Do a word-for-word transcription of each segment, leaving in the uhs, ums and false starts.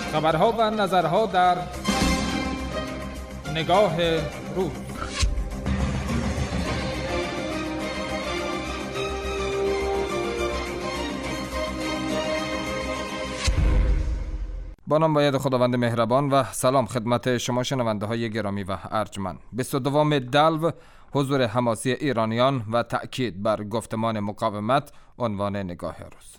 خبرها و نظرها در نگاه روز. با نام باید خداوند مهربان و سلام خدمت شما شنونده های گرامی و ارجمند. بیست و دوم دلو، حضور حماسی ایرانیان و تأکید بر گفتمان مقاومت عنوان نگاه روز.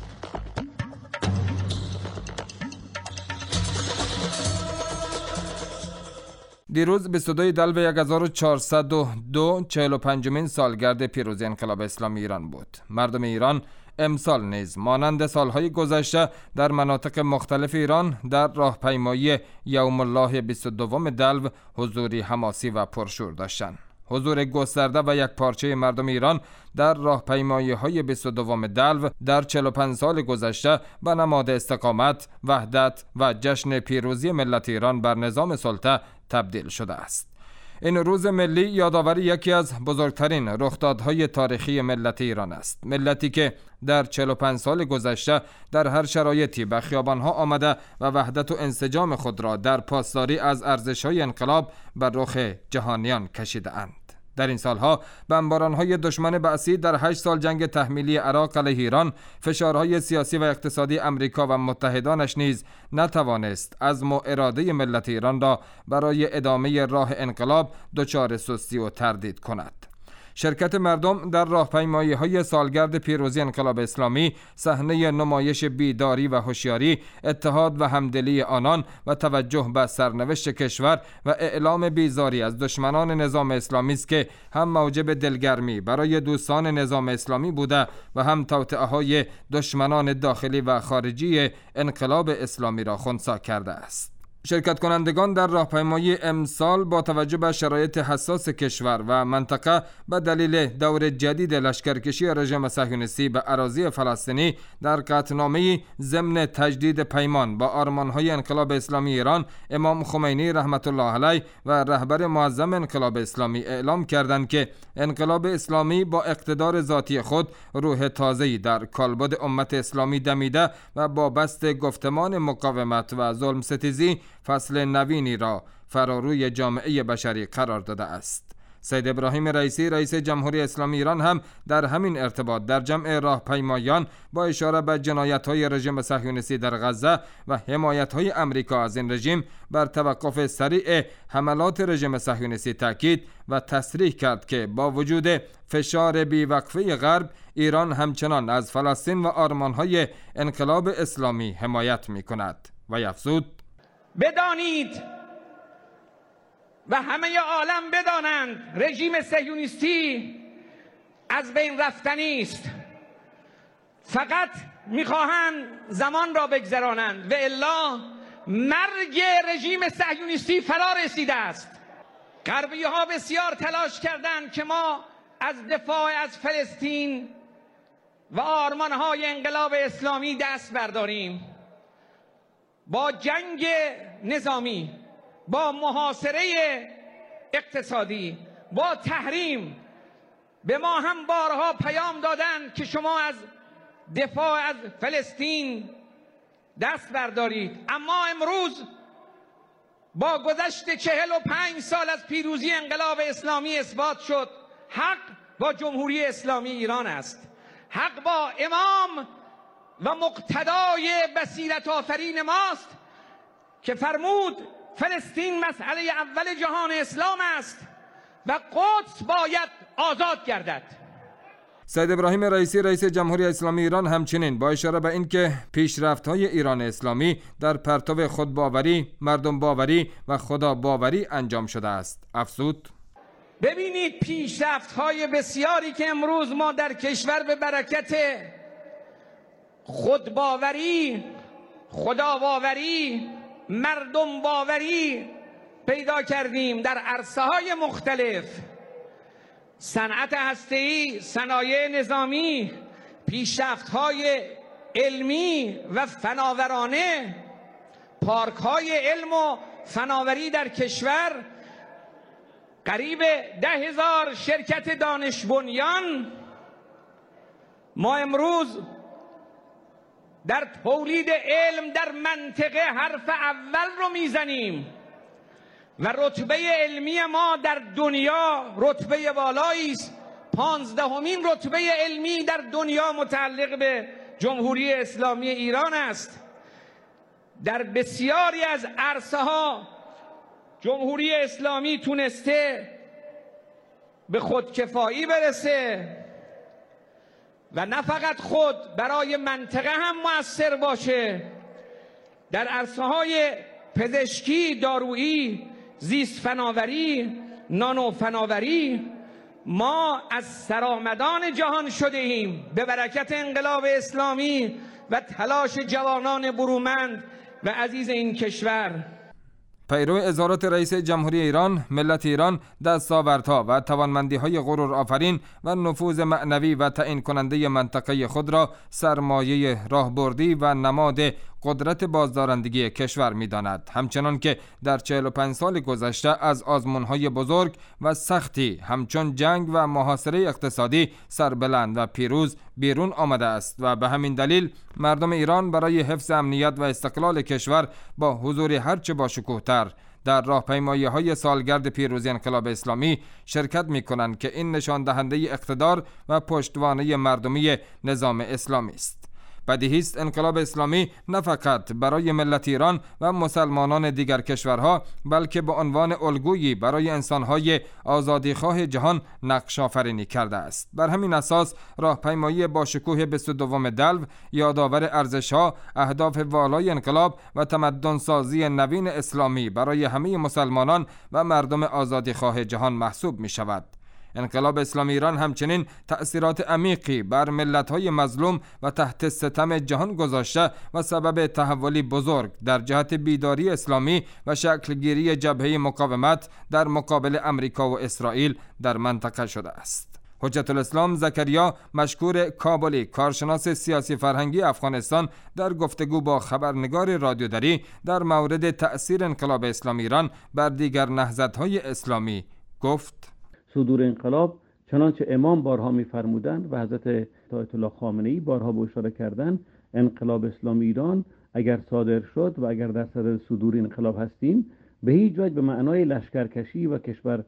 دیروز بیست و دوم دلو هزار و چهارصد و دو، چهل و پنجمین سالگرد پیروزی انقلاب اسلامی ایران بود. مردم ایران امسال نیز مانند سالهای گذشته در مناطق مختلف ایران در راهپیمایی یوم الله بیست و دوم دلو حضوری حماسی و پرشور داشتند. حضور گسترده و یک پارچه مردم ایران در راهپیمایی‌های بیست و دوم دلو در چهل و پنج سال گذشته به نماد استقامت، وحدت و جشن پیروزی ملت ایران بر نظام سلطه تبدیل شده است. این روز ملی یادآوری یکی از بزرگترین رخدادهای تاریخی ملت ایران است. ملتی که در چهل و پنج سال گذشته در هر شرایطی به خیابانها آمده و وحدت و انسجام خود را در پاسداری از ارزش‌های انقلاب بر رخ جهانیان کشیده اند. در این سالها بمباران‌های دشمن بعثی در هشت سال جنگ تحمیلی عراق علیه ایران، فشارهای سیاسی و اقتصادی امریکا و متحدانش نیز نتوانست عزم و اراده ملت ایران را برای ادامه راه انقلاب دچار سستی و تردید کند. شرکت مردم در راهپیمایی‌های سالگرد پیروزی انقلاب اسلامی صحنه نمایش بیداری و هوشیاری، اتحاد و همدلی آنان و توجه به سرنوشت کشور و اعلام بیزاری از دشمنان نظام اسلامی است که هم موجب دلگرمی برای دوستان نظام اسلامی بوده و هم توطئه‌های دشمنان داخلی و خارجی انقلاب اسلامی را خنثی کرده است. شرکت کنندگان در راهپیمایی امسال با توجه به شرایط حساس کشور و منطقه به دلیل دور جدید لشکرکشی رژیم صهیونیستی به اراضی فلسطینی در قطعنامه‌ای ضمن تجدید پیمان با آرمان‌های انقلاب اسلامی ایران، امام خمینی رحمت الله علیه و رهبر معظم انقلاب اسلامی اعلام کردند که انقلاب اسلامی با اقتدار ذاتی خود روح تازه‌ای در کالبد امت اسلامی دمیده و با بست گفتمان مقاومت و ظلم ستیزی فصل نوینی را فراروی جامعه بشری قرار داده است. سید ابراهیم رئیسی رئیس جمهوری اسلامی ایران هم در همین ارتباط در جمع راهپیمایان با اشاره به جنایت‌های رژیم صهیونیستی در غزه و حمایت‌های امریکا از این رژیم بر توقف سریع حملات رژیم صهیونیستی تاکید و تصریح کرد که با وجود فشار بیوقفه غرب، ایران همچنان از فلسطین و آرمان‌های انقلاب اسلامی حمایت می‌کند و افزود: بدانید و همه عالم بدانند رژیم صهیونیستی از بین رفتنی است. فقط میخواهند زمان را بگذرانند و الا مرگ رژیم صهیونیستی فرا رسیده است. غربی ها بسیار تلاش کردند که ما از دفاع از فلسطین و آرمانهای انقلاب اسلامی دست برداریم. با جنگ نظامی، با محاصره اقتصادی، با تحریم به ما هم بارها پیام دادند که شما از دفاع از فلسطین دست بردارید. اما امروز با گذشت چهل و پنج سال از پیروزی انقلاب اسلامی اثبات شد حق با جمهوری اسلامی ایران است. حق با امام و مقتدای بصیرت آفرین ماست که فرمود فلسطین مسئله اول جهان اسلام است و قدس باید آزاد گردد. سید ابراهیم رئیسی رئیس جمهوری اسلامی ایران همچنین با اشاره به اینکه پیشرفت‌های ایران اسلامی در پرتو خودباوری، مردم باوری و خدا باوری انجام شده است افزود: ببینید پیشرفت‌های بسیاری که امروز ما در کشور به برکت خودباوری، خداباوری، مردم باوری پیدا کردیم در عرصه‌های مختلف، صنعت هسته‌ای، صنایع نظامی، پیشرفت‌های علمی و فناورانه، پارک‌های علم و فناوری در کشور، قریب ده هزار شرکت دانش بنیان. ما امروز در تولید علم در منطقه حرف اول رو میزنیم و رتبه علمی ما در دنیا رتبه بالایی است. پانزدهمین رتبه علمی در دنیا متعلق به جمهوری اسلامی ایران است. در بسیاری از عرصه ها جمهوری اسلامی تونسته به خودکفایی برسه و نه فقط خود برای منطقه هم مؤثر باشه. در عرصه های پزشکی، دارویی، زیست فناوری، نانو فناوری ما از سرآمدان جهان شده ایم به برکت انقلاب اسلامی و تلاش جوانان برومند و عزیز این کشور. پیرو اظهارات رئیس جمهوری ایران، ملت ایران دستاوردها و توانمندی‌های غرور آفرین و نفوذ معنوی و تعیین کننده منطقه خود را سرمایه راهبردی و نماد قدرت بازدارندگی کشور می‌داند. همچنان که در چهل و پنج سال گذشته از آزمون‌های بزرگ و سختی همچون جنگ و محاصره اقتصادی سربلند و پیروز بیرون آمده است و به همین دلیل مردم ایران برای حفظ امنیت و استقلال کشور با حضور هرچه با شکوه‌تر در راهپیمایی‌های سالگرد پیروزی انقلاب اسلامی شرکت می‌کنند که این نشان دهنده اقتدار و پشتوانه مردمی نظام اسلامی است. بدیهی است انقلاب اسلامی نه فقط برای ملت ایران و مسلمانان دیگر کشورها بلکه به عنوان الگویی برای انسان‌های آزادیخواه جهان نقش آفرینی کرده است. بر همین اساس راهپیمایی با شکوه بیست و دوم دلو یادآور ارزش‌ها، اهداف والای انقلاب و تمدن سازی نوین اسلامی برای همه مسلمانان و مردم آزادیخواه جهان محسوب می‌شود. انقلاب اسلامی ایران همچنین تأثیرات عمیقی بر ملت‌های مظلوم و تحت ستم جهان گذاشته و سبب تحولی بزرگ در جهت بیداری اسلامی و شکلگیری جبهه مقاومت در مقابل امریکا و اسرائیل در منطقه شده است. حجت الاسلام زکریا مشکور کابلی، کارشناس سیاسی فرهنگی افغانستان، در گفتگو با خبرنگار رادیودری در مورد تأثیر انقلاب اسلامی ایران بر دیگر نهضت‌های اسلامی گفت: صدور انقلاب چنانچه امام بارها می‌فرمودند و حضرت آیت الله خامنه‌ای بارها به اشاره کردند، انقلاب اسلامی ایران اگر صادر شد و اگر در صدد صدور انقلاب هستیم، به هیچ وجه به معنای لشکرکشی و کشور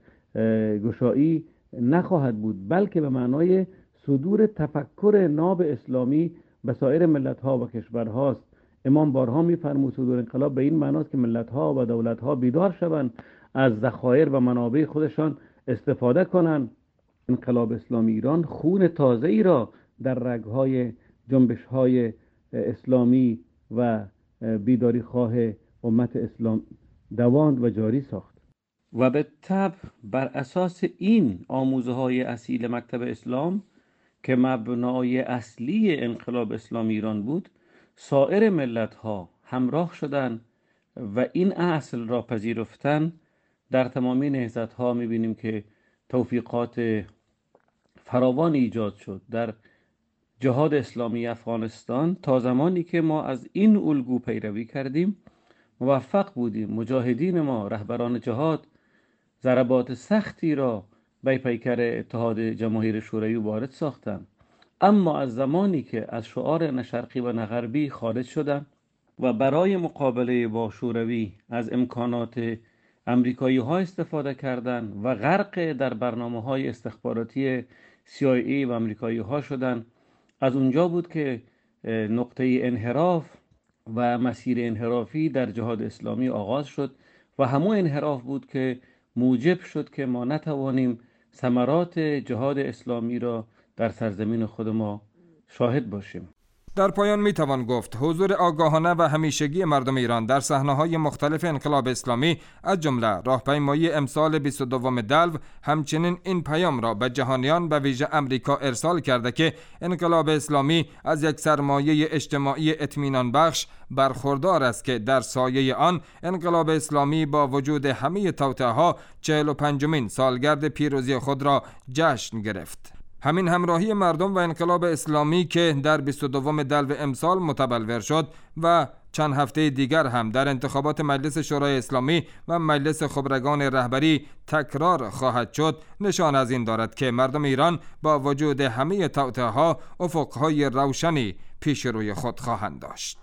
گشایی نخواهد بود، بلکه به معنای صدور تفکر ناب اسلامی به سایر ملت‌ها و کشورهاست. امام بارها می‌فرمود صدور انقلاب به این معناست که ملت‌ها و دولت‌ها بیدار شوند، از ذخایر و منابع خودشان استفاده کنند. انقلاب اسلامی ایران خون تازه ای را در رگ‌های جنبش‌های اسلامی و بیداری خواه امت اسلام دواند و جاری ساخت و به طبع بر اساس این آموزه‌های اصیل مکتب اسلام که مبنای اصلی انقلاب اسلامی ایران بود، سایر ملت‌ها همراه شدند و این اصل را پذیرفتن. در تمامی نهضت‌ها می‌بینیم که توفیقات فراوانی ایجاد شد. در جهاد اسلامی افغانستان تا زمانی که ما از این الگو پیروی کردیم موفق بودیم. مجاهدین ما، رهبران جهاد، ضربات سختی را به پیکر اتحاد جماهیر شوروی وارد ساختند، اما از زمانی که از شعار نه شرقی و نه غربی خارج شدند و برای مقابله با شوروی از امکانات امریکایی ها استفاده کردند و غرق در برنامه های استخباراتی سی آی ای و امریکایی ها شدند، از اونجا بود که نقطه انحراف و مسیر انحرافی در جهاد اسلامی آغاز شد و همون انحراف بود که موجب شد که ما نتوانیم ثمرات جهاد اسلامی را در سرزمین خود ما شاهد باشیم. در پایان می توان گفت حضور آگاهانه و همیشگی مردم ایران در صحنه‌های مختلف انقلاب اسلامی از جمله راهپیمایی امسال بیست و دوم دلو همچنین این پیام را به جهانیان به ویژه امریکا ارسال کرده که انقلاب اسلامی از یک سرمایه اجتماعی اطمینان بخش برخوردار است که در سایه آن انقلاب اسلامی با وجود همه توطئه‌ها چهل و پنجمین سالگرد پیروزی خود را جشن گرفت. همین همراهی مردم و انقلاب اسلامی که در بیست و دوم دلو امسال متبلور شد و چند هفته دیگر هم در انتخابات مجلس شورای اسلامی و مجلس خبرگان رهبری تکرار خواهد شد، نشان از این دارد که مردم ایران با وجود همه توطئه‌ها افقهای روشنی پیش روی خود خواهند داشت.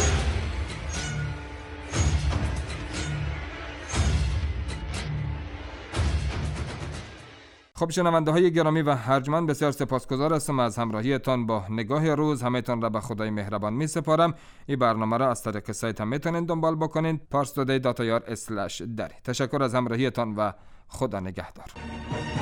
خب شنونده های گرامی و ارجمند، بسیار سپاسگزار هستم از همراهیتان با نگاه روز. همه‌تان را به خدای مهربان می سپارم. این برنامه را از طریق سایت هم میتونید دنبال بکنید پارس تودی دات آی آر اسلش دری. تشکر از همراهیتان و خدا نگهدار.